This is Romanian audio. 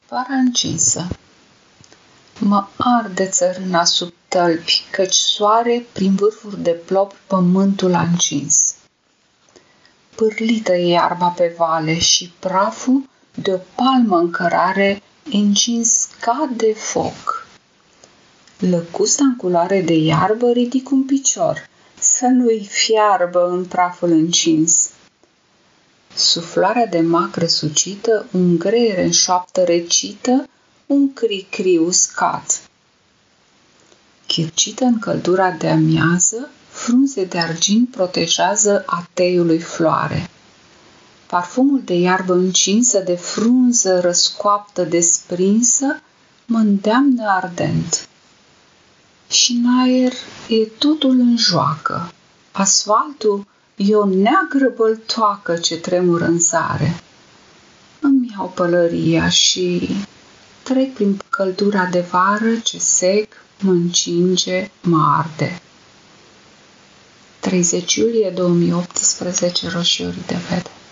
Vara încinsă. Mă arde țărâna sub tălpi, căci soare prin vârfuri de plop pământul a încins. Pârlită e iarba pe vale și praful de-o palmă în cărare încins ca de foc. Lăcusta în culoare de iarbă ridic un picior, să nu-i fiarbă în praful încins. Suflarea de mac răsucită, un greier în șoaptă recită, un cri-cri uscat. Chircită în căldura de amiază, frunze de argint protejează a teiului floare. Parfumul de iarbă încinsă, de frunză răscoaptă desprinsă, mă îndeamnă ardent. Și în aer e totul în joacă. Asfaltul e o neagră băltoacă ce tremură în zare. Îmi iau pălăria și trec prin căldura de vară ce sec, mă încinge, mă arde. 30 iulie 2018, Roșiori de Vede.